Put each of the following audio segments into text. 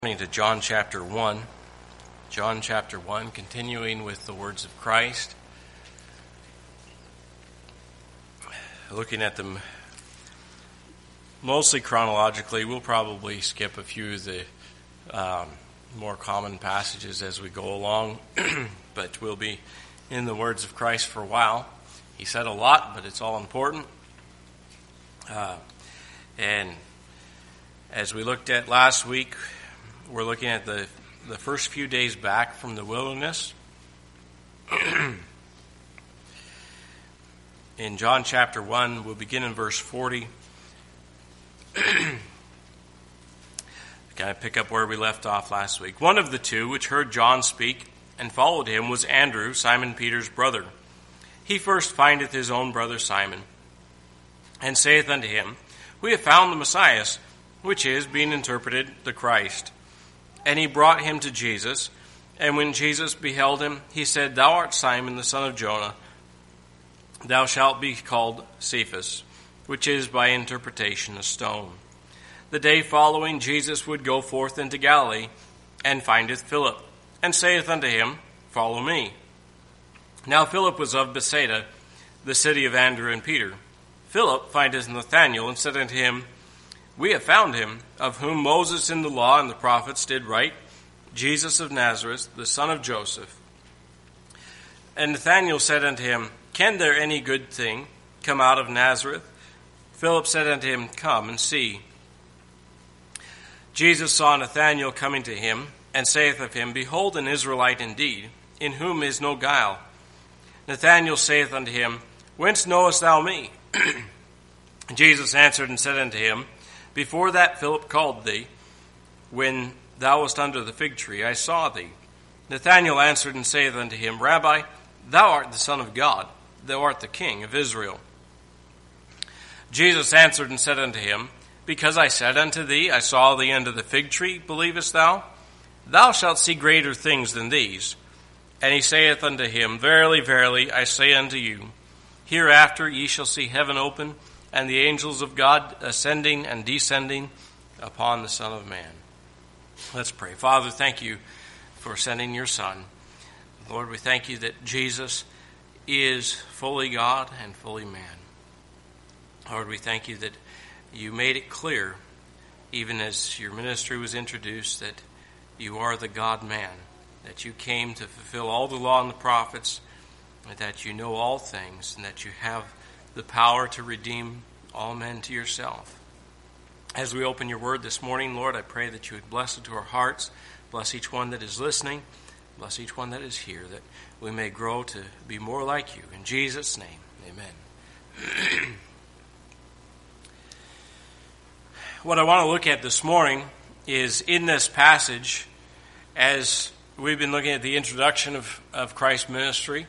To John chapter 1. John chapter 1, continuing with the words of Christ. Looking at them mostly chronologically, we'll probably skip a few of the more common passages as we go along, but we'll be in the words of Christ for a while. He said a lot, but it's all important. And as we looked at last week, we're looking at the first few days back from the wilderness. In John chapter 1, we'll begin in verse 40. Kind of pick up where we left off last week. One of the two which heard John speak and followed him was Andrew, Simon Peter's brother. He first findeth his own brother Simon, and saith unto him, We have found the Messiah, which is, being interpreted, the Christ. And he brought him to Jesus. And when Jesus beheld him, he said, Thou art Simon, the son of Jonah. Thou shalt be called Cephas, which is by interpretation a stone. The day following, Jesus would go forth into Galilee, and findeth Philip, and saith unto him, Follow me. Now Philip was of Bethsaida, the city of Andrew and Peter. Philip findeth Nathanael, and said unto him, We have found him, of whom Moses in the law and the prophets did write, Jesus of Nazareth, the son of Joseph. And Nathanael said unto him, Can there any good thing come out of Nazareth? Philip said unto him, Come and see. Jesus saw Nathanael coming to him, and saith of him, Behold, an Israelite indeed, in whom is no guile. Nathanael saith unto him, Whence knowest thou me? Jesus answered and said unto him, Before that Philip called thee, when thou wast under the fig tree, I saw thee. Nathanael answered and saith unto him, Rabbi, thou art the Son of God, thou art the King of Israel. Jesus answered and said unto him, Because I said unto thee, I saw thee under the fig tree, believest thou? Thou shalt see greater things than these. And he saith unto him, Verily, verily, I say unto you, hereafter ye shall see heaven open, and the angels of God ascending and descending upon the Son of Man. Let's pray. Father, thank you for sending your Son. Lord, we thank you that Jesus is fully God and fully man. Lord, we thank you that you made it clear, even as your ministry was introduced, that you are the God-man, that you came to fulfill all the law and the prophets, and that you know all things, and that you have the power to redeem all men to yourself. As we open your word this morning, Lord, I pray that you would bless it to our hearts, bless each one that is listening, bless each one that is here, that we may grow to be more like you. In Jesus' name, amen. What I want to look at this morning is in this passage, as we've been looking at the introduction of Christ's ministry,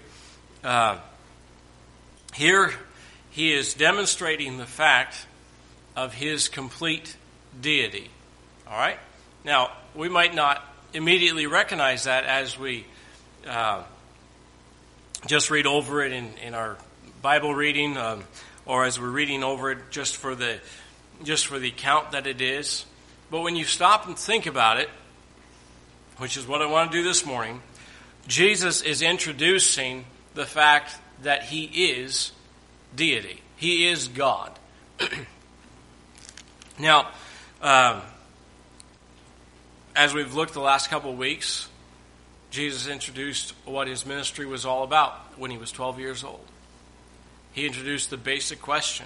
here he is demonstrating the fact of his complete deity. All right? Now, we might not immediately recognize that as we just read over it in our Bible reading, or as we're reading over it just for the account that it is. But when you stop and think about it, which is what I want to do this morning, Jesus is introducing the fact that he is deity. He is God. Now, as we've looked the last couple of weeks, Jesus introduced what his ministry was all about when he was 12 years old. He introduced the basic question.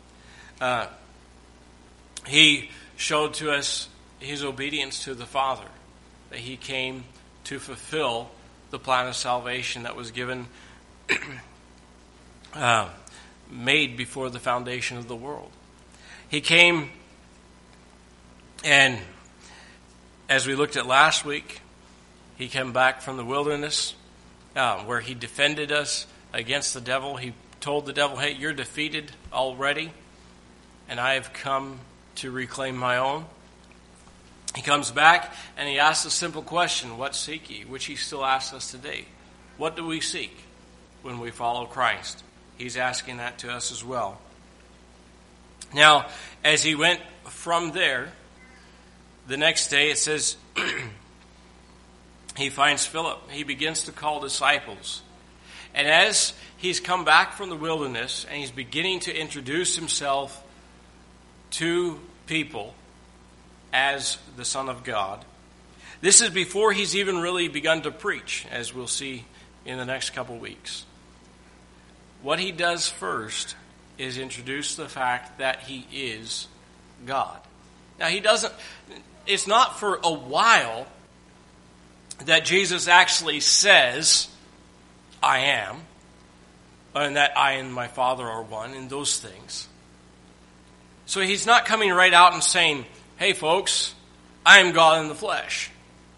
He showed to us his obedience to the Father, that he came to fulfill the plan of salvation that was given, made before the foundation of the world. He came, and as we looked at last week, he came back from the wilderness where he defended us against the devil. He told the devil, hey, you're defeated already, and I have come to reclaim my own. He comes back and he asks a simple question, what seek ye? Which he still asks us today. What do we seek when we follow Christ? He's asking that to us as well. Now, as he went from there, the next day it says he finds Philip. He begins to call disciples. And as he's come back from the wilderness and he's beginning to introduce himself to people as the Son of God, this is before he's even really begun to preach, as we'll see in the next couple weeks. What he does first is introduce the fact that he is God. Now it's not for a while that Jesus actually says, I am, and that I and my Father are one, and those things. So he's not coming right out and saying, hey folks, I am God in the flesh.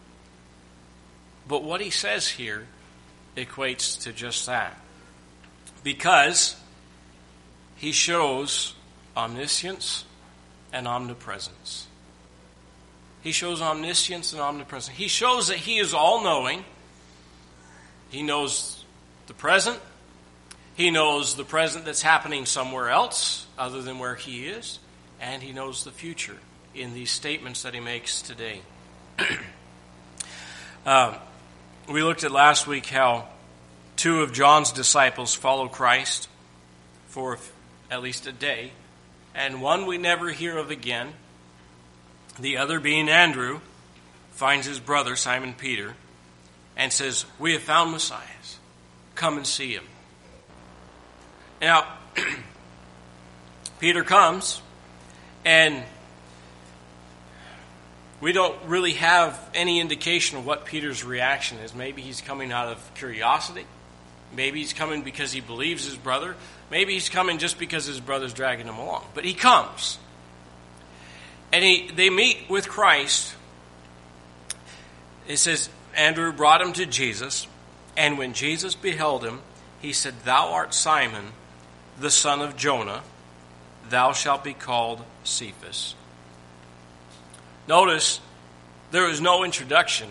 But what he says here equates to just that. Because he shows omniscience and omnipresence. He shows omniscience and omnipresence. He shows that he is all-knowing. He knows the present. He knows the present that's happening somewhere else other than where he is. And he knows the future in these statements that he makes today. We looked at last week how 2 of John's disciples follow Christ for at least a day. And one we never hear of again. The other, being Andrew, finds his brother, Simon Peter, and says, we have found Messiah. Come and see him. Now, Peter comes, and we don't really have any indication of what Peter's reaction is. Maybe he's coming out of curiosity. Maybe he's coming because he believes his brother. Maybe he's coming just because his brother's dragging him along. But he comes. And they meet with Christ. It says, Andrew brought him to Jesus. And when Jesus beheld him, he said, Thou art Simon, the son of Jonah. Thou shalt be called Cephas. Notice, there is no introduction.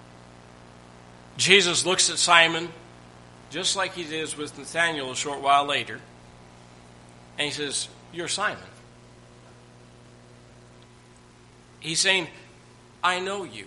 Jesus looks at Simon, just like he did with Nathanael a short while later, and he says, You're Simon. He's saying, I know you.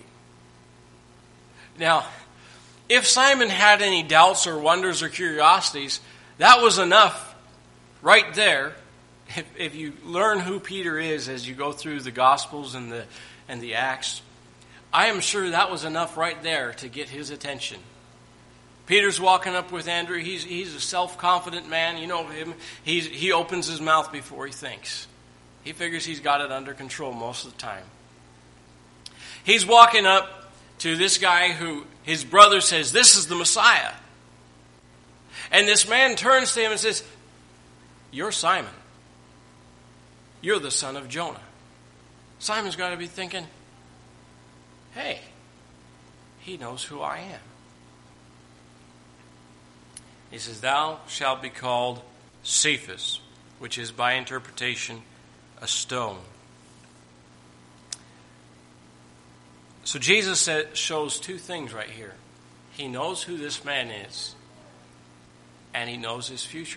Now, if Simon had any doubts or wonders or curiosities, that was enough right there. If you learn who Peter is as you go through the Gospels and the Acts, I am sure that was enough right there to get his attention. Peter's walking up with Andrew. He's a self-confident man. You know him. He opens his mouth before he thinks. He figures he's got it under control most of the time. He's walking up to this guy who his brother says, this is the Messiah. And this man turns to him and says, You're Simon. You're the son of Jonah. Simon's got to be thinking, hey, he knows who I am. He says, Thou shalt be called Cephas, which is by interpretation a stone. So Jesus shows 2 things right here. He knows who this man is, and he knows his future.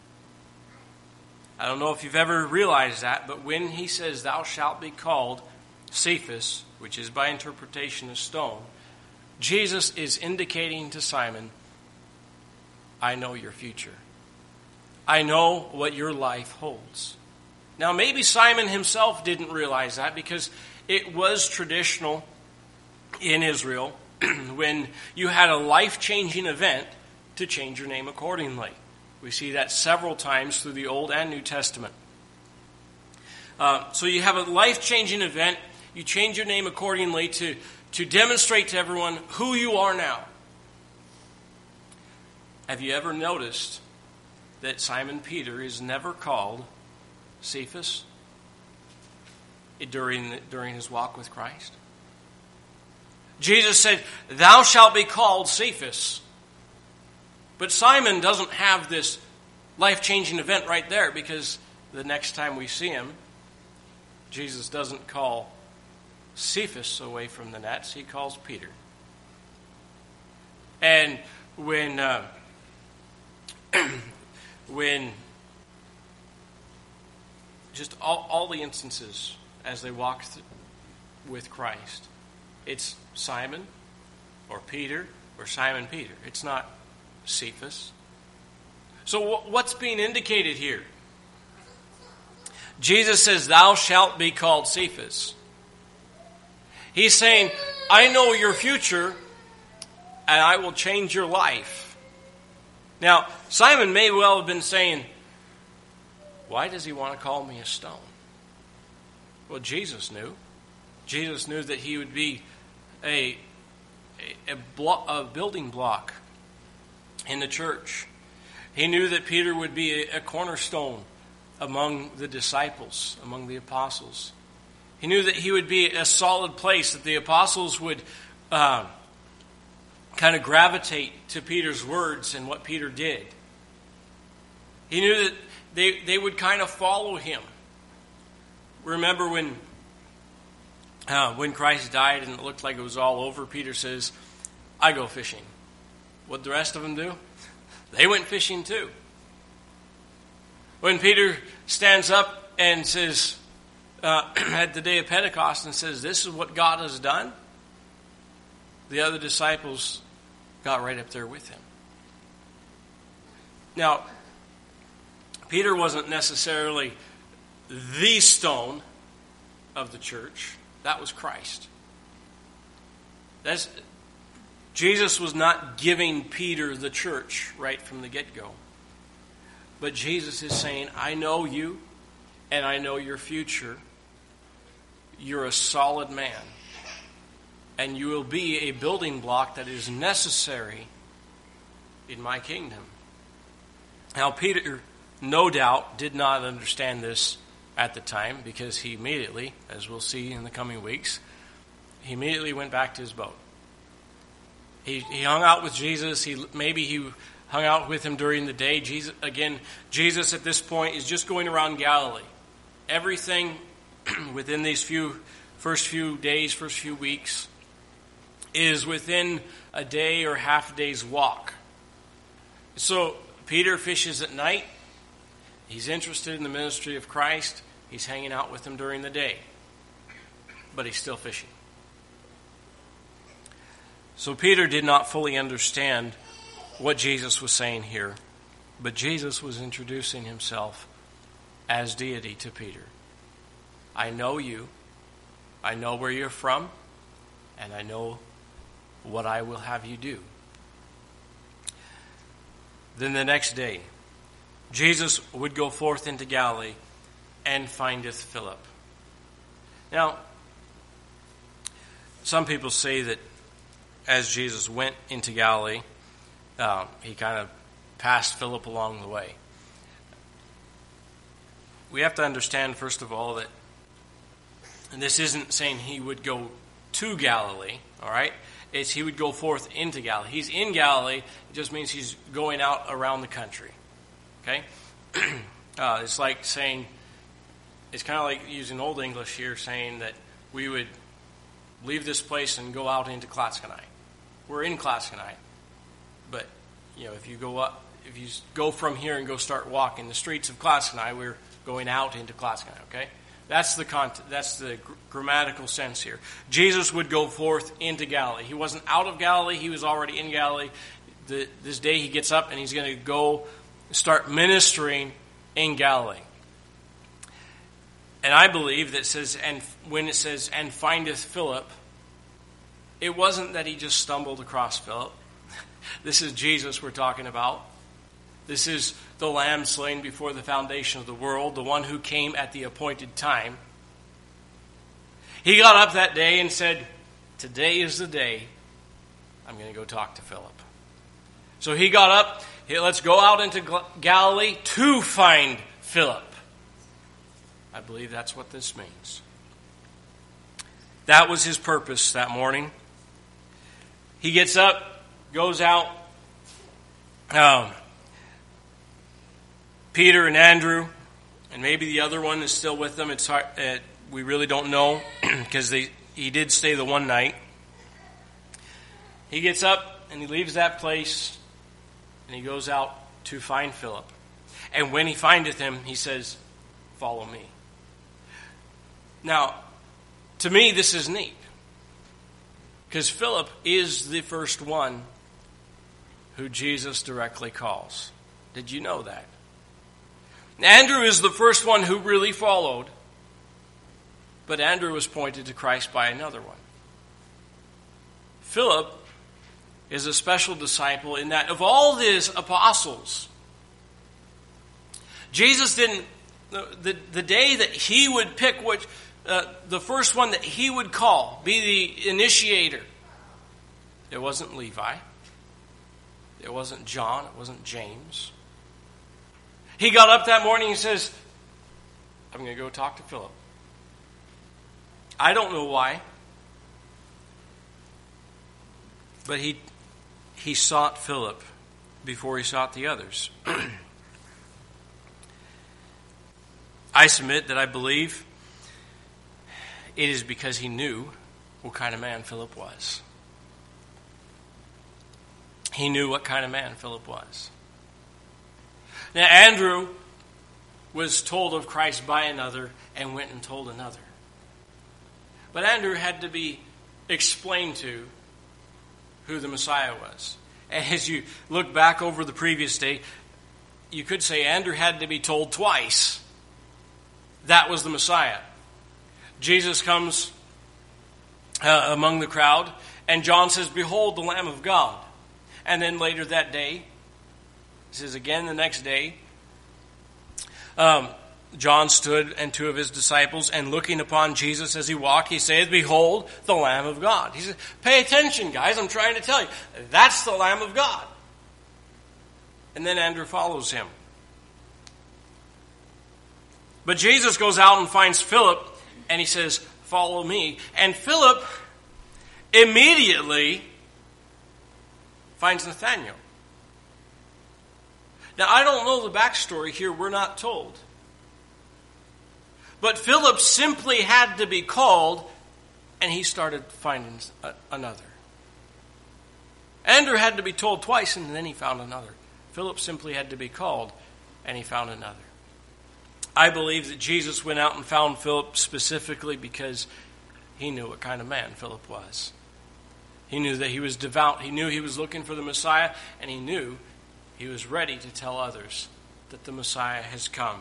I don't know if you've ever realized that, but when he says, Thou shalt be called Cephas, which is by interpretation a stone, Jesus is indicating to Simon, I know your future. I know what your life holds. Now, maybe Simon himself didn't realize that because it was traditional in Israel when you had a life-changing event to change your name accordingly. We see that several times through the Old and New Testament. So you have a life-changing event. You change your name accordingly to demonstrate to everyone who you are now. Have you ever noticed that Simon Peter is never called Cephas during his walk with Christ? Jesus said, Thou shalt be called Cephas. But Simon doesn't have this life-changing event right there because the next time we see him, Jesus doesn't call Cephas away from the nets. He calls Peter. And when just all the instances as they walk with Christ. It's Simon or Peter or Simon Peter. It's not Cephas. So what's being indicated here? Jesus says, thou shalt be called Cephas. He's saying, I know your future, and I will change your life. Now, Simon may well have been saying, why does he want to call me a stone? Well, Jesus knew. Jesus knew that he would be a building block in the church. He knew that Peter would be a cornerstone among the disciples, among the apostles. He knew that he would be a solid place, that the apostles would kind of gravitate to Peter's words and what Peter did. He knew that they would kind of follow him. Remember when Christ died and it looked like it was all over, Peter says, I go fishing. What'd the rest of them do? They went fishing too. When Peter stands up and says, at the day of Pentecost, and says, this is what God has done, the other disciples got right up there with him. Now, Peter wasn't necessarily the stone of the church. That was Christ. Jesus was not giving Peter the church right from the get-go. But Jesus is saying, I know you, and I know your future. You're a solid man. And you will be a building block that is necessary in my kingdom. Now, Peter, no doubt, did not understand this at the time, because he immediately, as we'll see in the coming weeks, he immediately went back to his boat. He hung out with Jesus. Maybe he hung out with him during the day. Jesus at this point is just going around Galilee. Everything within these first few days, first few weeks, is within a day or half a day's walk. So Peter fishes at night. He's interested in the ministry of Christ. He's hanging out with him during the day. But he's still fishing. So Peter did not fully understand what Jesus was saying here. But Jesus was introducing himself as deity to Peter. I know you. I know where you're from. And I know what I will have you do. Then the next day, Jesus would go forth into Galilee and findeth Philip. Now, some people say that as Jesus went into Galilee, he kind of passed Philip along the way. We have to understand, first of all, that and this isn't saying he would go to Galilee, all right? It's he would go forth into Galilee. He's in Galilee. It just means he's going out around the country, okay? It's like saying, it's kind of like using Old English here, saying that we would leave this place and go out into Clatskanie. We're in Clatskanie, but if you go from here and go start walking the streets of Clatskanie, we're going out into Clatskanie, okay? That's the grammatical sense here. Jesus would go forth into Galilee. He wasn't out of Galilee. He was already in Galilee. This day he gets up and he's going to go start ministering in Galilee. And I believe that when it says, and findeth Philip, it wasn't that he just stumbled across Philip. This is Jesus we're talking about. This is the Lamb slain before the foundation of the world, the one who came at the appointed time. He got up that day and said, today is the day I'm going to go talk to Philip. So he got up, let's go out into Galilee to find Philip. I believe that's what this means. That was his purpose that morning. He gets up, goes out. Peter and Andrew, and maybe the other one is still with them. It's hard, we really don't know because he did stay the one night. He gets up and he leaves that place and he goes out to find Philip. And when he findeth him, he says, follow me. Now, To me, this is neat. Because Philip is the first one who Jesus directly calls. Did you know that? Andrew is the first one who really followed. But Andrew was pointed to Christ by another one. Philip is a special disciple in that of all his apostles, Jesus didn't, the day that he would pick which, the first one that he would call, be the initiator, it wasn't Levi, it wasn't John, it wasn't James. He got up that morning and says, I'm going to go talk to Philip. I don't know why, but he sought Philip before he sought the others. I submit that I believe it is because he knew what kind of man Philip was. He knew what kind of man Philip was. Now, Andrew was told of Christ by another and went and told another. But Andrew had to be explained to who the Messiah was. And as you look back over the previous day, you could say Andrew had to be told twice that was the Messiah. Jesus comes among the crowd, and John says, "Behold, the Lamb of God." And then later that day, he says again the next day, John stood and two of his disciples, and looking upon Jesus as he walked, he said, "Behold, the Lamb of God." He said, pay attention, guys, I'm trying to tell you. That's the Lamb of God. And then Andrew follows him. But Jesus goes out and finds Philip, and he says, "Follow me." And Philip immediately finds Nathanael. Now, I don't know the backstory here. We're not told. But Philip simply had to be called, and he started finding another. Andrew had to be told twice, and then he found another. Philip simply had to be called, and he found another. I believe that Jesus went out and found Philip specifically because he knew what kind of man Philip was. He knew that he was devout. He knew he was looking for the Messiah, and he knew he was ready to tell others that the Messiah has come.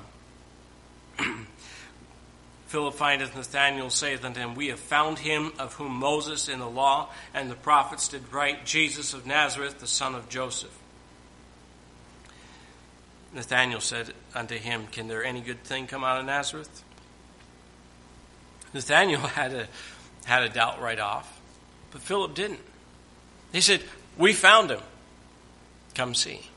Philip findeth Nathanael, saith unto him, "We have found him of whom Moses in the law and the prophets did write, Jesus of Nazareth, the son of Joseph." Nathanael said unto him, "Can there any good thing come out of Nazareth?" Nathanael had a doubt right off, but Philip didn't. He said, "We found him. Come see."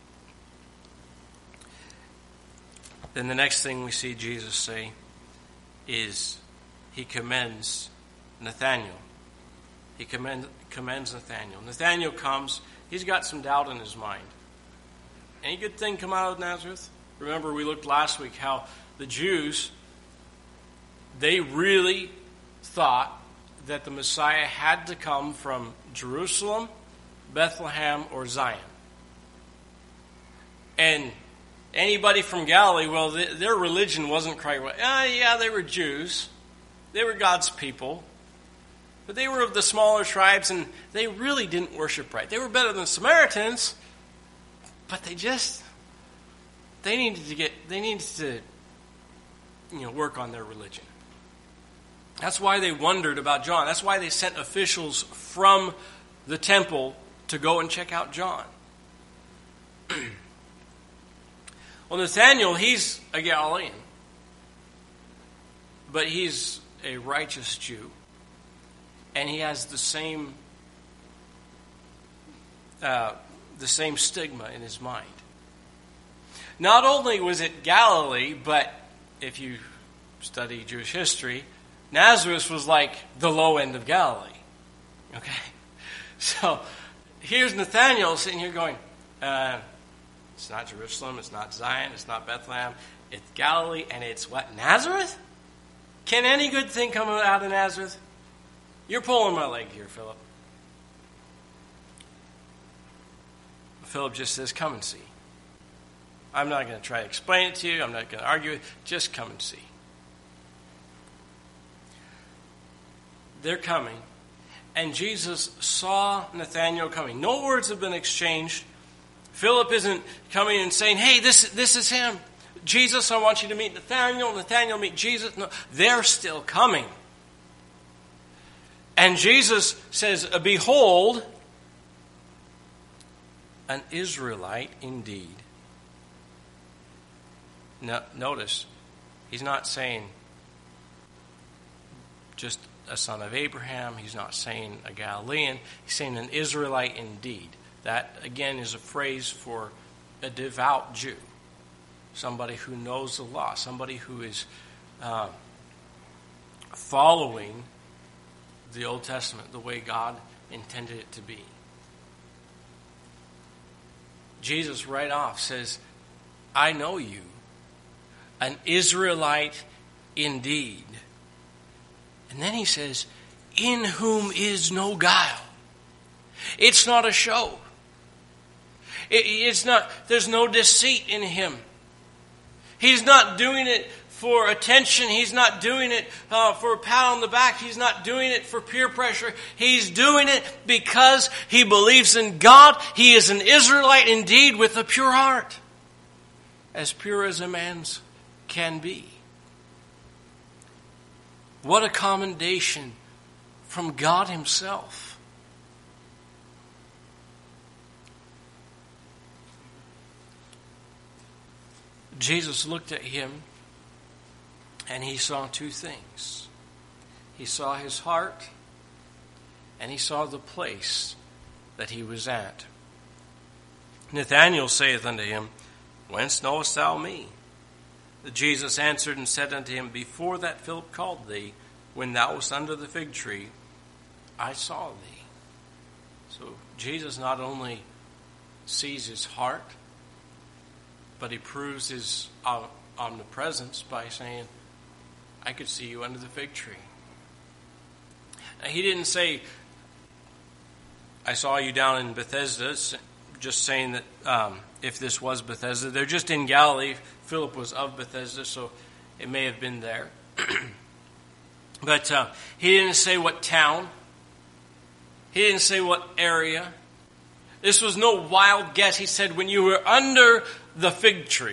Then the next thing we see Jesus say is he commends Nathanael. He commends Nathanael. Nathanael comes. He's got some doubt in his mind. Any good thing come out of Nazareth? Remember, we looked last week how the Jews, they really thought that the Messiah had to come from Jerusalem, Bethlehem, or Zion. And anybody from Galilee, well, their religion wasn't quite right. Yeah, they were Jews. They were God's people. But they were of the smaller tribes, and they really didn't worship right. They were better than Samaritans, but they needed to work on their religion. That's why they wondered about John. That's why they sent officials from the temple to go and check out John. Well, Nathanael, he's a Galilean, but he's a righteous Jew, and he has the same stigma in his mind. Not only was it Galilee, but if you study Jewish history, Nazareth was like the low end of Galilee. Okay? So here's Nathanael sitting here going, it's not Jerusalem, it's not Zion, it's not Bethlehem, it's Galilee, and it's what? Nazareth? Can any good thing come out of Nazareth? You're pulling my leg here, Philip. Philip just says, "Come and see." I'm not going to try to explain it to you. I'm not going to argue it. Just come and see. they're coming. And Jesus saw Nathanael coming. No words have been exchanged. Philip isn't coming and saying, hey, this is him. Jesus, I want you to meet Nathanael. Nathanael, meet Jesus. No, they're still coming. And Jesus says, behold, an Israelite indeed. Now, notice, he's not saying just a son of Abraham. He's not saying a Galilean. He's saying an Israelite indeed. That, again, is a phrase for a devout Jew. Somebody who knows the law. Somebody who is following the Old Testament the way God intended it to be. Jesus right off says, I know you, an Israelite indeed. And then he says, in whom is no guile. It's not a show. It's not. There's no deceit in him. He's not doing it for attention. He's not doing it for a pat on the back. He's not doing it for peer pressure. He's doing it because he believes in God. He is an Israelite indeed with a pure heart. As pure as a man's can be. What a commendation from God himself. Jesus looked at him and he saw two things. He saw his heart and he saw the place that he was at. Nathanael saith unto him, whence knowest thou me? Jesus answered and said unto him, before that Philip called thee, when thou wast under the fig tree, I saw thee. So Jesus not only sees his heart, but he proves his omnipresence by saying, I could see you under the fig tree. Now, he didn't say, I saw you down in Bethesda, just saying that if this was Bethesda. They're just in Galilee. Philip was of Bethesda, so it may have been there. But he didn't say what town. He didn't say what area. This was no wild guess. He said, when you were under the fig tree.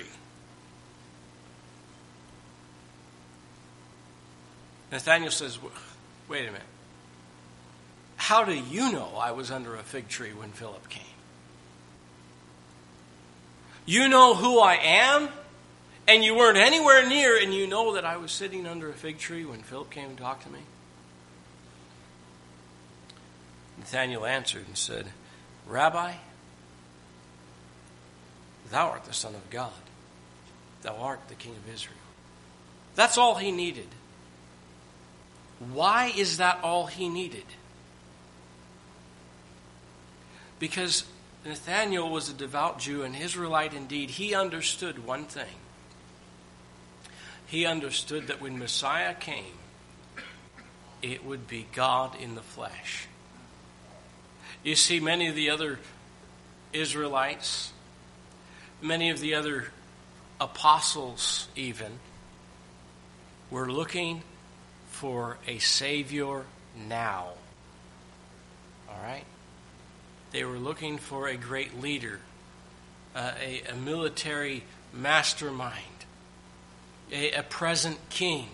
Nathanael says, wait a minute. How do you know I was under a fig tree when Philip came? You know who I am, and you weren't anywhere near, and you know that I was sitting under a fig tree when Philip came and talked to me? Nathanael answered and said, Rabbi, thou art the Son of God. Thou art the King of Israel. That's all he needed. Why is that all he needed? Because Nathanael was a devout Jew, an Israelite indeed. He understood one thing. He understood that when Messiah came, it would be God in the flesh. You see, many of the other Israelites, many of the other apostles even, were looking for a Savior now. All right? They were looking for a great leader, a military mastermind, a present king.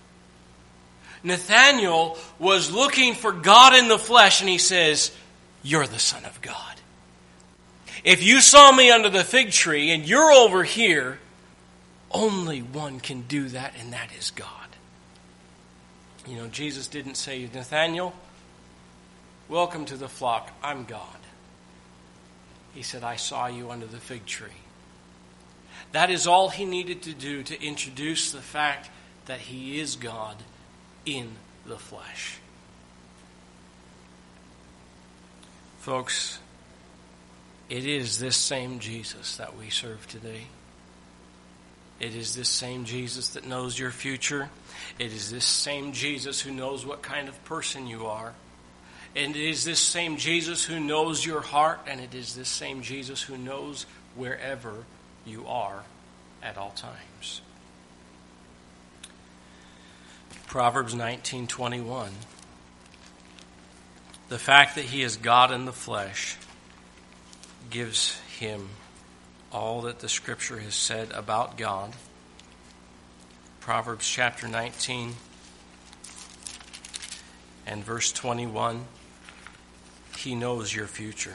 Nathanael was looking for God in the flesh, and he says, you're the Son of God. If you saw me under the fig tree and you're over here, only one can do that, and that is God. You know, Jesus didn't say, Nathanael, welcome to the flock. I'm God. He said, I saw you under the fig tree. That is all he needed to do to introduce the fact that he is God in the flesh. Folks, it is this same Jesus that we serve today. It is this same Jesus that knows your future. It is this same Jesus who knows what kind of person you are. And it is this same Jesus who knows your heart. And it is this same Jesus who knows wherever you are at all times. Proverbs 19:21 The fact that he is God in the flesh gives him all that the Scripture has said about God. Proverbs chapter 19 and verse 21, he knows your future.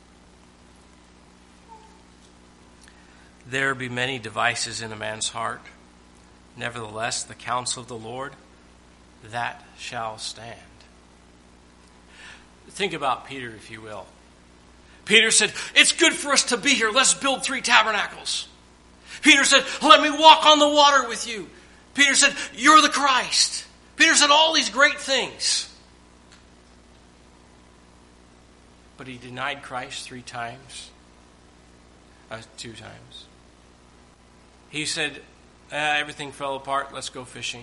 There be many devices in a man's heart. Nevertheless, the counsel of the Lord, that shall stand. Think about Peter, if you will. Peter said, it's good for us to be here. Let's build 3 tabernacles. Peter said, let me walk on the water with you. Peter said, you're the Christ. Peter said all these great things. But he denied Christ 3 times. 2 times. He said, everything fell apart. Let's go fishing.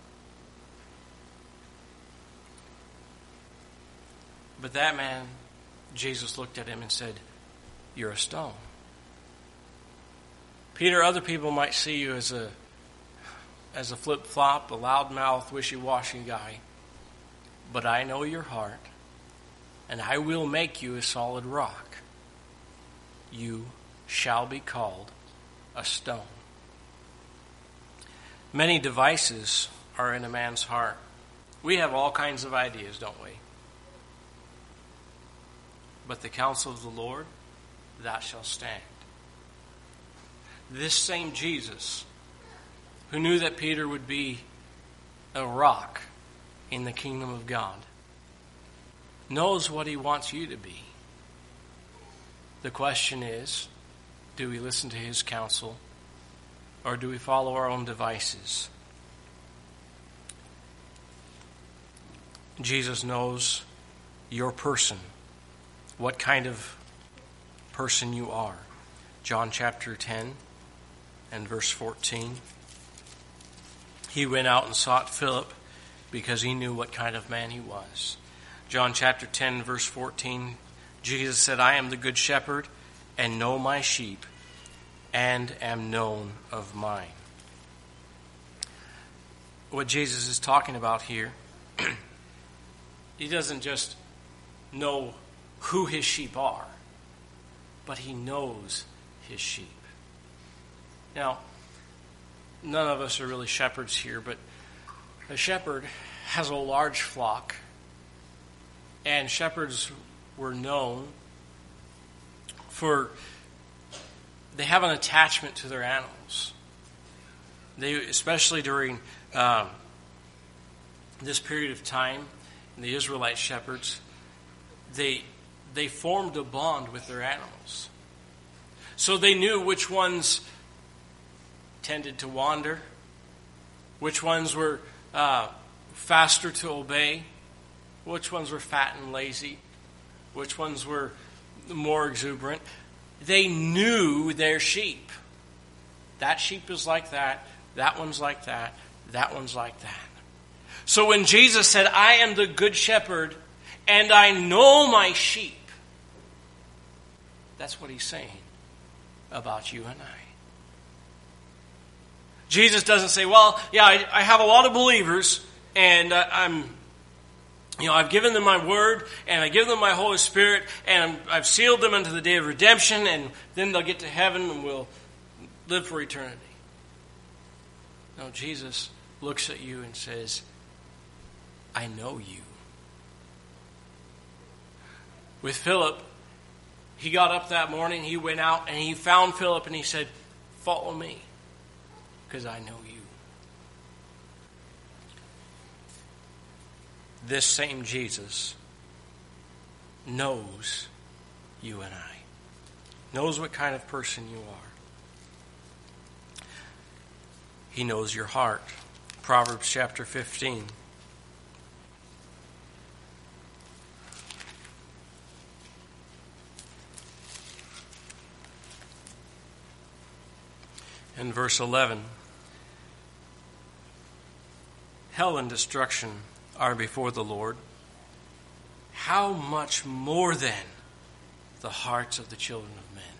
But that man, Jesus looked at him and said, you're a stone. Peter, other people might see you as a flip-flop, a loudmouth, wishy-washy guy. But I know your heart, and I will make you a solid rock. You shall be called a stone. Many devices are in a man's heart. We have all kinds of ideas, don't we? But the counsel of the Lord, that shall stand. This same Jesus, who knew that Peter would be a rock in the kingdom of God, knows what he wants you to be. The question is, do we listen to his counsel, or do we follow our own devices? Jesus knows your person, what kind of person you are. John chapter 10 and verse 14. He went out and sought Philip because he knew what kind of man he was. John chapter 10 verse 14, Jesus said, I am the good shepherd and know my sheep and am known of mine. What Jesus is talking about here, he doesn't just know who his sheep are, but he knows his sheep. Now, none of us are really shepherds here, but a shepherd has a large flock, and shepherds were known for, they have an attachment to their animals. They, especially during this period of time, the Israelite shepherds, they formed a bond with their animals. So they knew which ones tended to wander, which ones were faster to obey, which ones were fat and lazy, which ones were more exuberant. They knew their sheep. That sheep is like that one's like that one's like that. So when Jesus said, I am the good shepherd and I know my sheep, that's what he's saying about you and I. Jesus doesn't say, well, yeah, I have a lot of believers and I've given them my word and I give them my Holy Spirit and I've sealed them unto the day of redemption and then they'll get to heaven and we'll live for eternity. No, Jesus looks at you and says, I know you. With Philip, he got up that morning, he went out and he found Philip and he said, follow me, because I know you. This same Jesus knows you and I. Knows what kind of person you are. He knows your heart. Proverbs chapter 15. In verse 11, hell and destruction are before the Lord. How much more then the hearts of the children of men?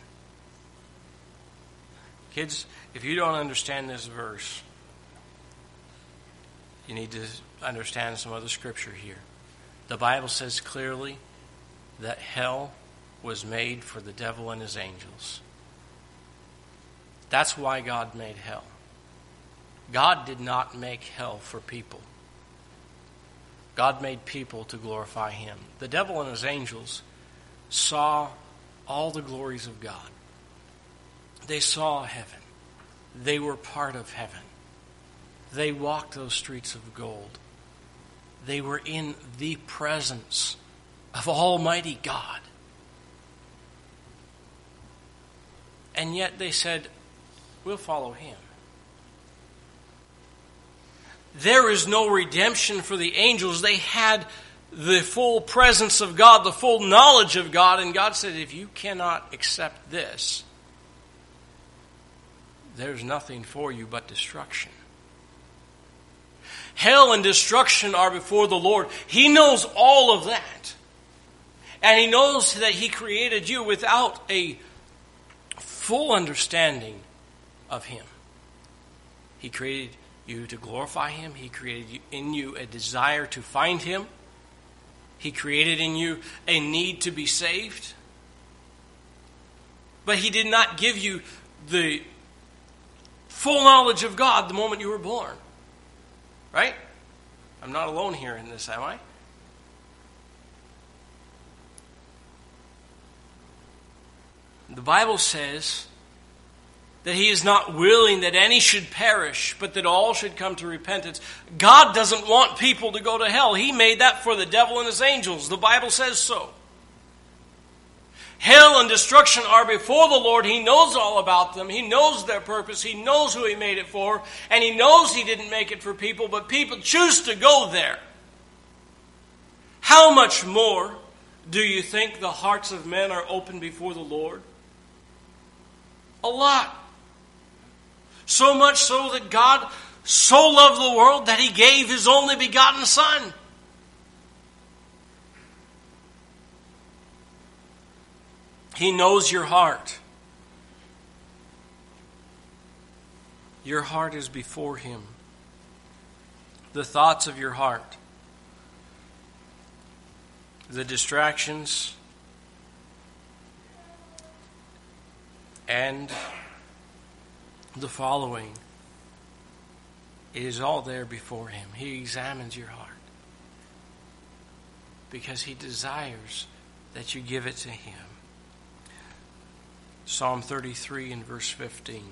Kids, if you don't understand this verse, you need to understand some other scripture here. The Bible says clearly that hell was made for the devil and his angels. That's why God made hell. God did not make hell for people. God made people to glorify Him. The devil and his angels saw all the glories of God. They saw heaven. They were part of heaven. They walked those streets of gold. They were in the presence of Almighty God. And yet they said, we'll follow Him. There is no redemption for the angels. They had the full presence of God, the full knowledge of God. And God said, if you cannot accept this, there's nothing for you but destruction. Hell and destruction are before the Lord. He knows all of that. And He knows that He created you without a full understanding of Him. He created you to glorify Him. He created in you a desire to find Him. He created in you a need to be saved. But He did not give you the full knowledge of God the moment you were born. Right? I'm not alone here in this, am I? The Bible says that He is not willing that any should perish, but that all should come to repentance. God doesn't want people to go to hell. He made that for the devil and his angels. The Bible says so. Hell and destruction are before the Lord. He knows all about them. He knows their purpose. He knows who He made it for. And He knows He didn't make it for people, but people choose to go there. How much more do you think the hearts of men are open before the Lord? A lot. So much so that God so loved the world that He gave His only begotten Son. He knows your heart. Your heart is before Him. The thoughts of your heart, the distractions, and the following, it is all there before Him. He examines your heart because He desires that you give it to Him. Psalm 33 and verse 15.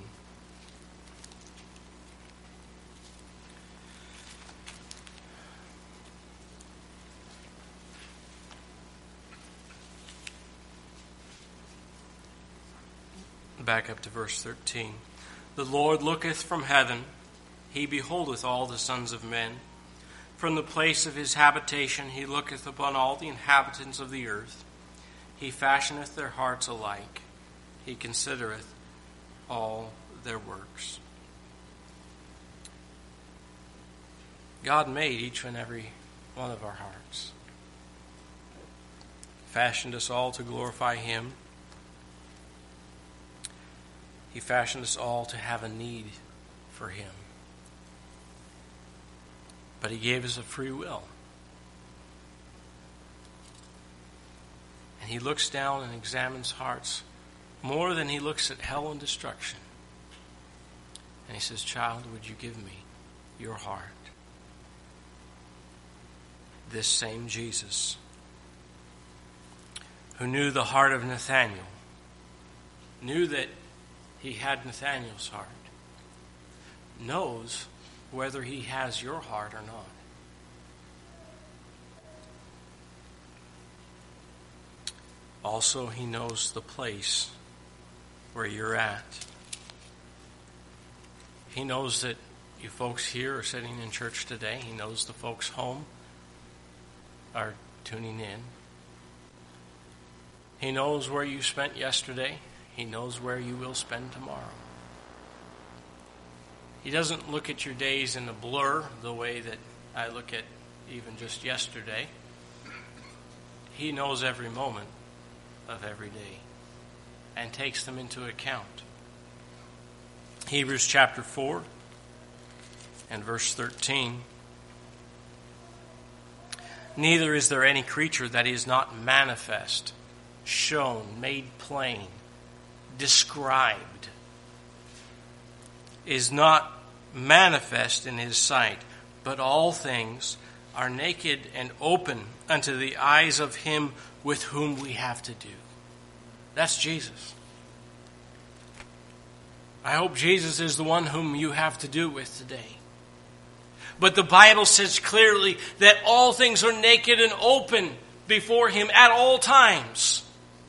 Back up to verse 13. The Lord looketh from heaven, He beholdeth all the sons of men. From the place of His habitation He looketh upon all the inhabitants of the earth. He fashioneth their hearts alike. He considereth all their works. God made each and every one of our hearts. Fashioned us all to glorify Him. He fashioned us all to have a need for Him. But He gave us a free will. And He looks down and examines hearts more than He looks at hell and destruction. And He says, child, would you give me your heart? This same Jesus, who knew the heart of Nathanael, knew that He had Nathanael's heart, knows whether He has your heart or not. Also, He knows the place where you're at. He knows that you folks here are sitting in church today. He knows the folks home are tuning in. He knows where you spent yesterday. He knows where you will spend tomorrow. He doesn't look at your days in a blur the way that I look at even just yesterday. He knows every moment of every day and takes them into account. Hebrews chapter 4 and verse 13. Neither is there any creature that is not manifest, shown, made plain, described, is not manifest in his sight, but all things are naked and open unto the eyes of him with whom we have to do. That's Jesus. I hope Jesus is the one whom you have to do with today. But the Bible says clearly that all things are naked and open before him at all times.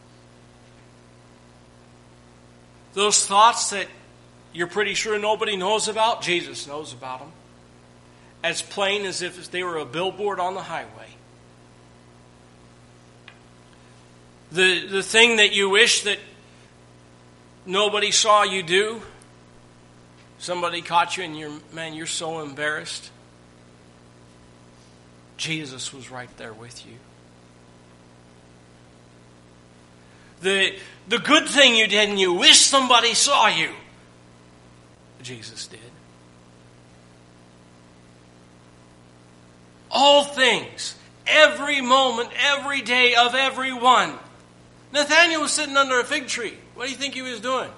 Those thoughts that you're pretty sure nobody knows about, Jesus knows about them. As plain as if they were a billboard on the highway. The thing that you wish that nobody saw you do, somebody caught you and you're so embarrassed. Jesus was right there with you. The good thing you did and you wish somebody saw you, Jesus did. All things, every moment, every day of everyone. Nathanael was sitting under a fig tree. What do you think he was doing?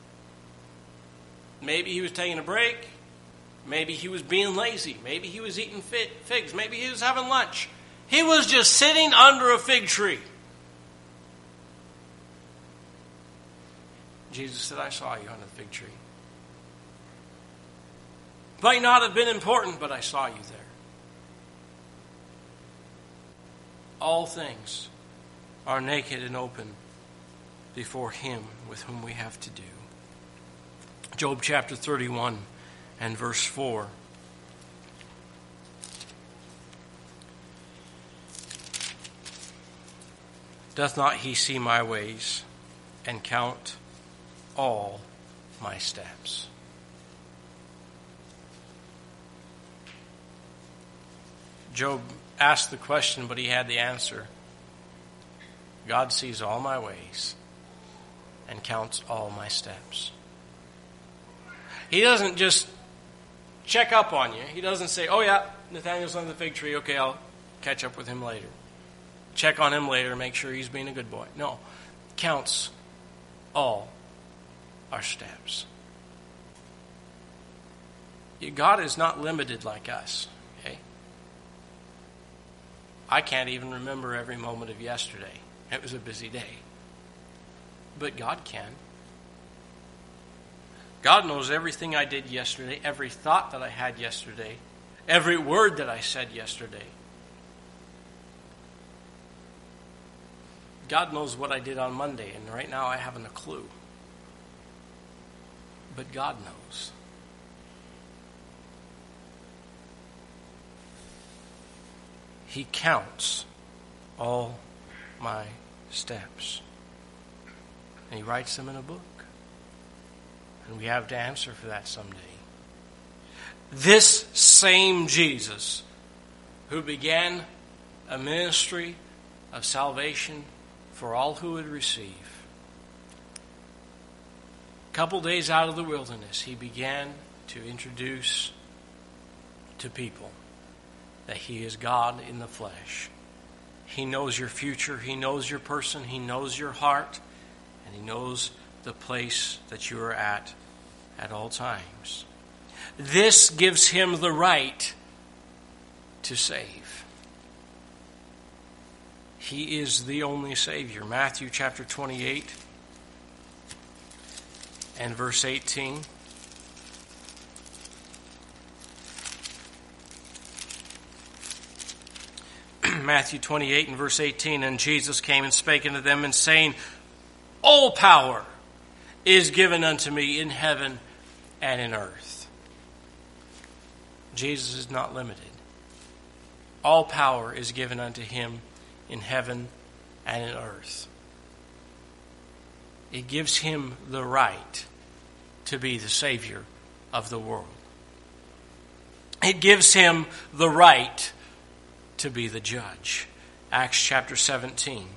Maybe he was taking a break. Maybe he was being lazy. Maybe he was eating figs. Maybe he was having lunch. He was just sitting under a fig tree. Jesus said, I saw you under the fig tree. Might not have been important, but I saw you there. All things are naked and open before him with whom we have to do. Job chapter 31 and verse 4. Doth not he see my ways and count all my steps? Job asked the question, but he had the answer. God sees all my ways and counts all my steps. He doesn't just check up on you. He doesn't say, oh yeah, Nathaniel's on the fig tree. Okay, I'll catch up with him later. Check on him later, make sure he's being a good boy. No, counts all our steps. God is not limited like us. Okay? I can't even remember every moment of yesterday. It was a busy day. But God can. God knows everything I did yesterday, every thought that I had yesterday, every word that I said yesterday. God knows what I did on Monday, and right now I haven't a clue. But God knows. He counts all my steps. And he writes them in a book. And we have to answer for that someday. This same Jesus who began a ministry of salvation for all who would receive. A couple days out of the wilderness, he began to introduce to people that he is God in the flesh. He knows your future. He knows your person. He knows your heart. And he knows the place that you are at all times. This gives him the right to save. He is the only Savior. Matthew chapter 28 and verse 18. Matthew 28 and verse 18, and Jesus came and spake unto them, and saying, all power is given unto me in heaven and in earth. Jesus is not limited. All power is given unto him in heaven and in earth. It gives him the right to be the Savior of the world. It gives him the right to be the judge. Acts chapter 17.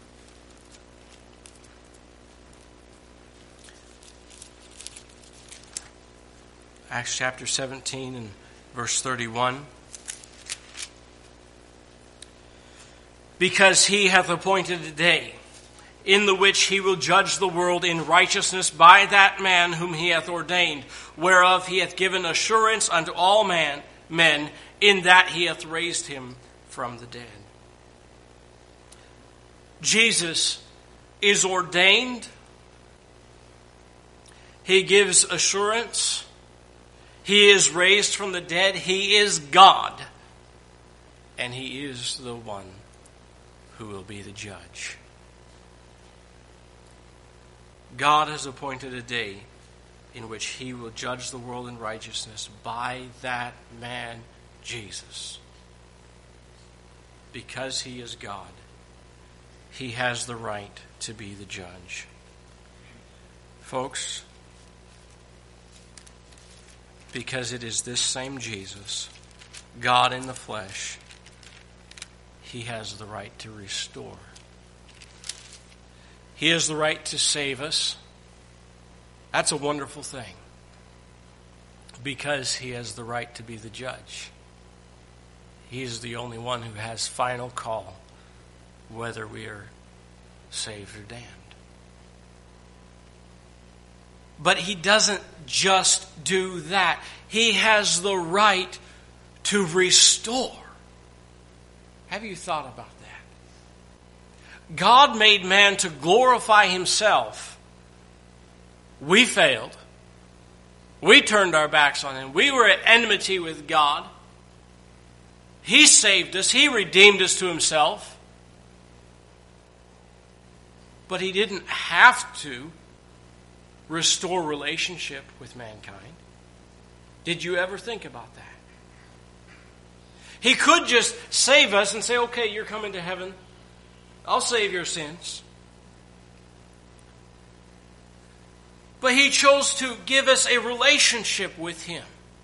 Acts chapter 17 and verse 31. because he hath appointed a day in the which he will judge the world in righteousness by that man whom he hath ordained, whereof he hath given assurance unto all men, in that he hath raised him from the dead. Jesus is ordained. He gives assurance. He is raised from the dead. He is God. And he is the one who will be the judge. God has appointed a day in which he will judge the world in righteousness by that man, Jesus. Because he is God, he has the right to be the judge. Folks, because it is this same Jesus, God in the flesh, he has the right to restore. He has the right to save us. That's a wonderful thing. Because he has the right to be the judge. He is the only one who has final call whether we are saved or damned. But he doesn't just do that. He has the right to restore. Have you thought about that? God made man to glorify himself. We failed. We turned our backs on him. We were at enmity with God. He saved us. He redeemed us to himself. But he didn't have to restore relationship with mankind. Did you ever think about that? He could just save us and say, okay, you're coming to heaven. I'll save your sins. But he chose to give us a relationship with him.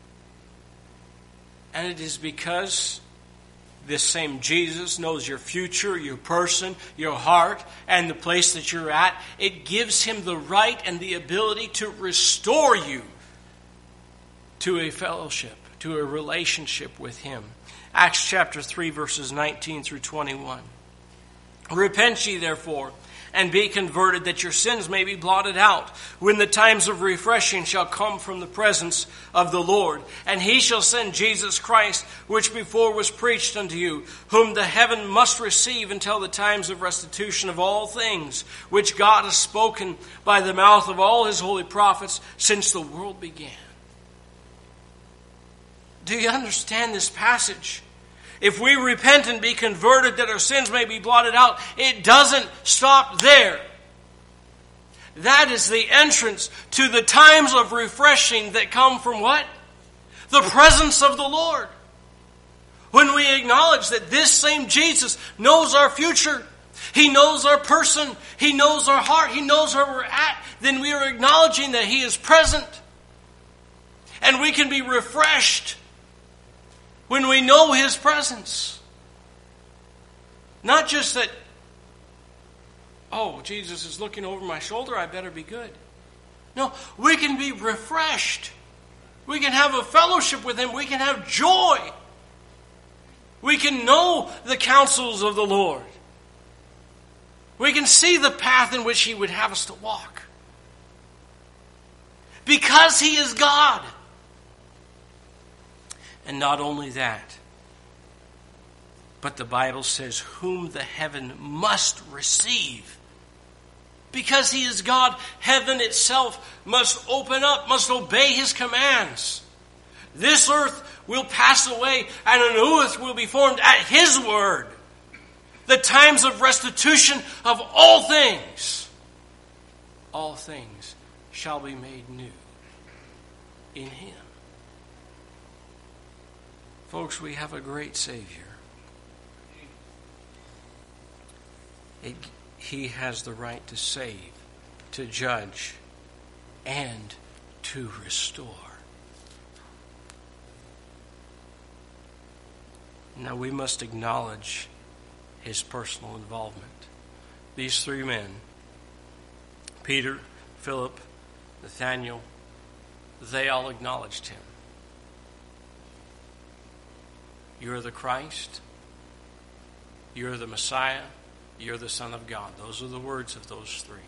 And it is because this same Jesus knows your future, your person, your heart, and the place that you're at. It gives him the right and the ability to restore you to a fellowship, to a relationship with him. Acts chapter 3, verses 19 through 21. Repent ye therefore, and be converted, that your sins may be blotted out, when the times of refreshing shall come from the presence of the Lord. And he shall send Jesus Christ, which before was preached unto you, whom the heaven must receive until the times of restitution of all things, which God has spoken by the mouth of all his holy prophets since the world began. Do you understand this passage? If we repent and be converted that our sins may be blotted out, it doesn't stop there. That is the entrance to the times of refreshing that come from what? The presence of the Lord. When we acknowledge that this same Jesus knows our future, he knows our person, he knows our heart, he knows where we're at, then we are acknowledging that he is present. And we can be refreshed when we know his presence. Not just that, oh, Jesus is looking over my shoulder, I better be good. No, we can be refreshed. We can have a fellowship with him. We can have joy. We can know the counsels of the Lord. We can see the path in which he would have us to walk. Because he is God. And not only that, but the Bible says, whom the heaven must receive. Because he is God, heaven itself must open up, must obey his commands. This earth will pass away, and a new earth will be formed at his word. The times of restitution of all things shall be made new in him. Folks, we have a great Savior. He has the right to save, to judge, and to restore. Now we must acknowledge his personal involvement. These three men, Peter, Philip, Nathanael, they all acknowledged him. You're the Christ. You're the Messiah. You're the Son of God. Those are the words of those three.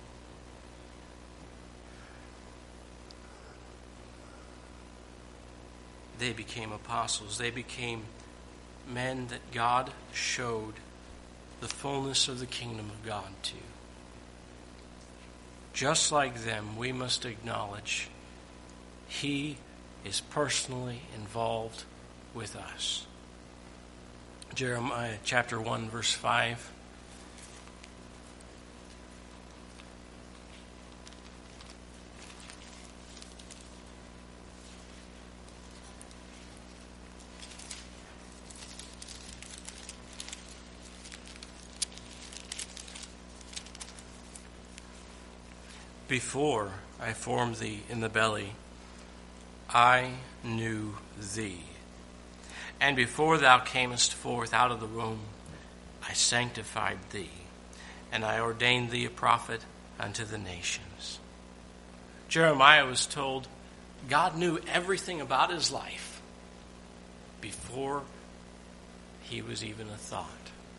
They became apostles. They became men that God showed the fullness of the kingdom of God to. Just like them, we must acknowledge He is personally involved with us. Jeremiah chapter 1, verse 5. Before I formed thee in the belly, I knew thee. And before thou camest forth out of the womb, I sanctified thee, and I ordained thee a prophet unto the nations. Jeremiah was told God knew everything about his life before he was even a thought.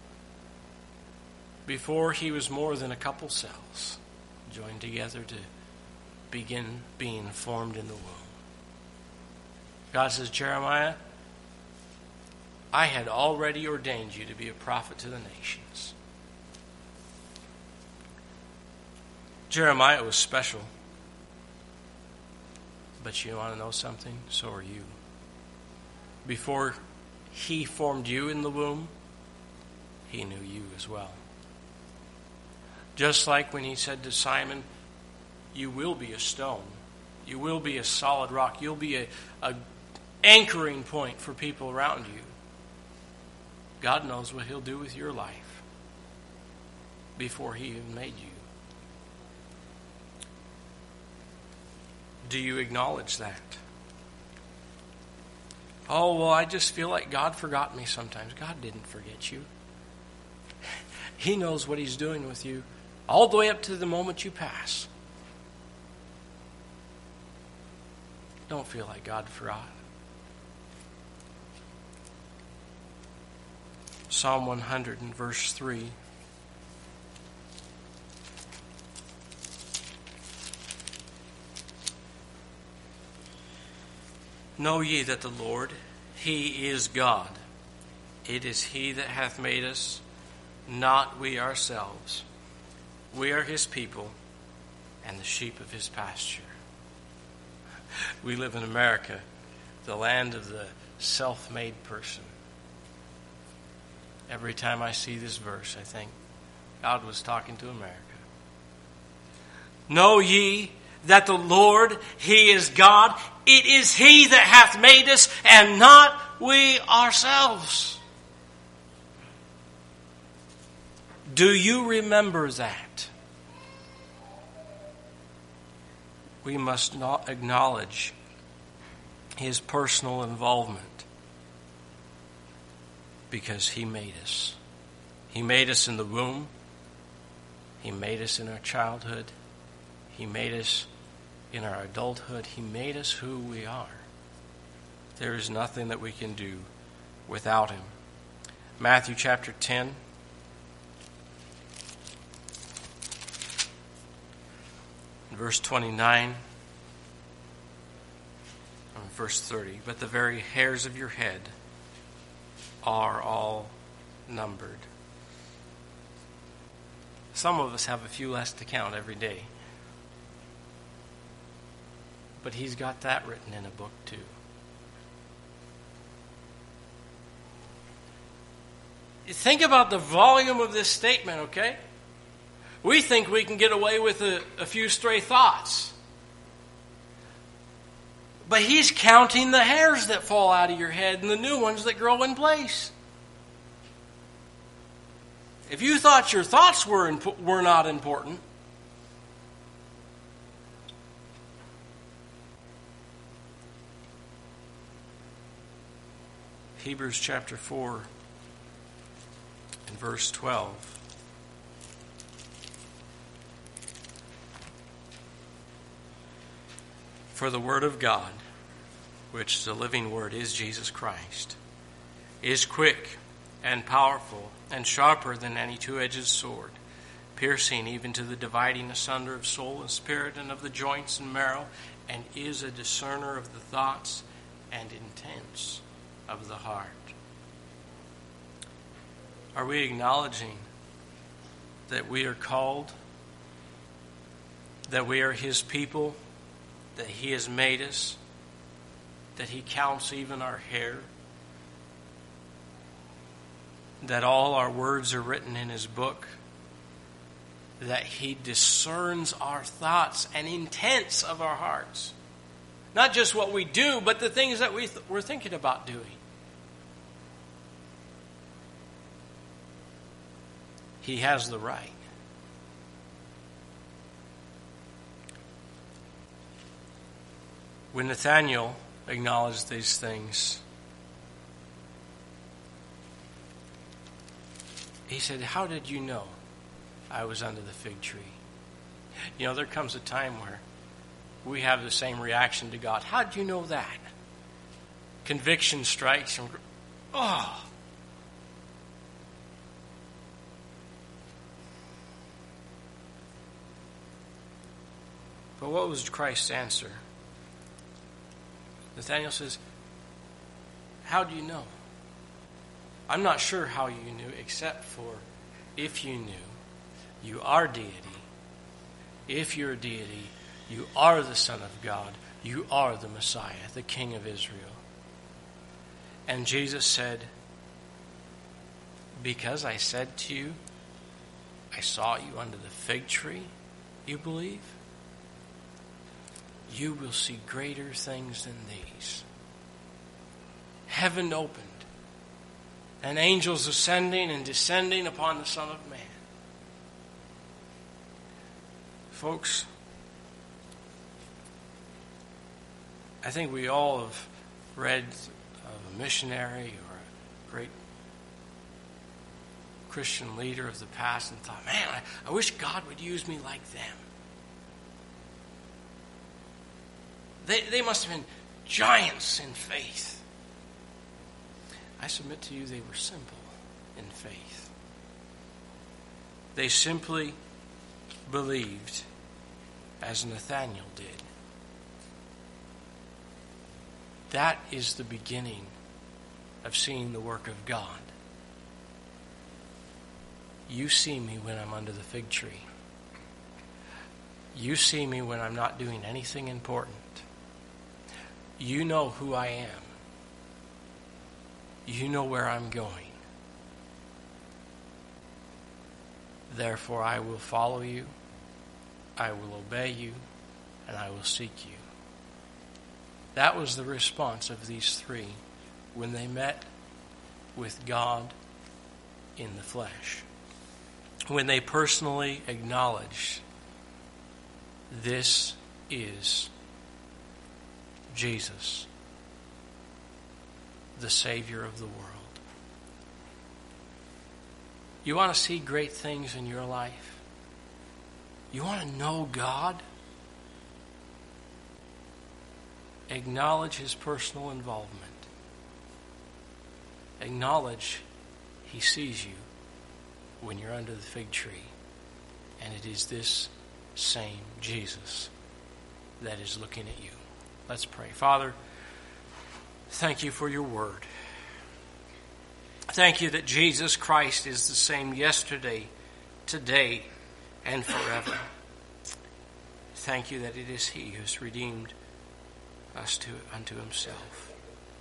Before he was more than a couple cells joined together to begin being formed in the womb. God says, Jeremiah, I had already ordained you to be a prophet to the nations. Jeremiah was special. But you want to know something? So are you. Before he formed you in the womb, he knew you as well. Just like when he said to Simon, you will be a stone. You will be a solid rock. You'll be a anchoring point for people around you. God knows what he'll do with your life before he even made you. Do you acknowledge that? Oh, well, I just feel like God forgot me sometimes. God didn't forget you. He knows what he's doing with you all the way up to the moment you pass. Don't feel like God forgot. Psalm 100 and verse 3. Know ye that the Lord, he is God. It is he that hath made us, not we ourselves. We are his people and the sheep of his pasture. We live in America, the land of the self-made person. Every time I see this verse, I think God was talking to America. Know ye that the Lord, he is God. It is he that hath made us, and not we ourselves. Do you remember that? We must not acknowledge his personal involvement because he made us. He made us in the womb. He made us in our childhood. He made us in our adulthood. He made us who we are. There is nothing that we can do without him. Matthew chapter 10. Verse 29 and verse 30. But the very hairs of your head are all numbered. Some of us have a few less to count every day. But he's got that written in a book too. Think about the volume of this statement, okay? We think we can get away with a few stray thoughts. But he's counting the hairs that fall out of your head and the new ones that grow in place. If you thought your thoughts were not important, Hebrews chapter 4 and verse 12. For the word of God, which is the living word, is Jesus Christ, is quick and powerful, and sharper than any two-edged sword, piercing even to the dividing asunder of soul and spirit and of the joints and marrow, and is a discerner of the thoughts and intents of the heart. Are we acknowledging that we are called, that we are His people, that He has made us, that He counts even our hair, that all our words are written in His book, that He discerns our thoughts and intents of our hearts? Not just what we do, but the things that we're thinking about doing. He has the right. When Nathanael acknowledged these things, he said, "How did you know I was under the fig tree?" You know, there comes a time where we have the same reaction to God. How did you know that? Conviction strikes and, oh. But what was Christ's answer? Nathanael says, "How do you know?" I'm not sure how you knew, except for if you knew, you are deity. If you're a deity, you are the Son of God. You are the Messiah, the King of Israel. And Jesus said, "Because I said to you, I saw you under the fig tree, you believe? You will see greater things than these." Heaven opened, and angels ascending and descending upon the Son of Man. Folks, I think we all have read of a missionary or a great Christian leader of the past and thought, man, I wish God would use me like them. They must have been giants in faith. I submit to you they were simple in faith. They simply believed as Nathanael did. That is the beginning of seeing the work of God. You see me when I'm under the fig tree. You see me when I'm not doing anything important. You know who I am. You know where I'm going. Therefore, I will follow you, I will obey you, and I will seek you. That was the response of these three when they met with God in the flesh. When they personally acknowledged, this is Jesus, the Savior of the world. You want to see great things in your life? You want to know God? Acknowledge His personal involvement. Acknowledge He sees you when you're under the fig tree. And it is this same Jesus that is looking at you. Let's pray. Father, thank you for your word. Thank you that Jesus Christ is the same yesterday, today, and forever. Thank you that it is He who has redeemed us unto Himself.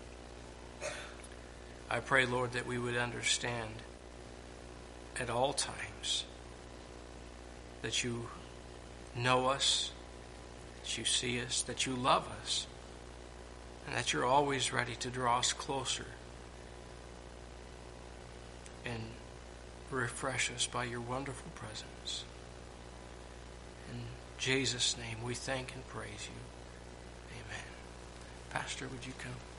I pray, Lord, that we would understand at all times that you know us, that you see us, that you love us, and that you're always ready to draw us closer and refresh us by your wonderful presence. In Jesus' name we thank and praise you. Amen. Pastor, would you come?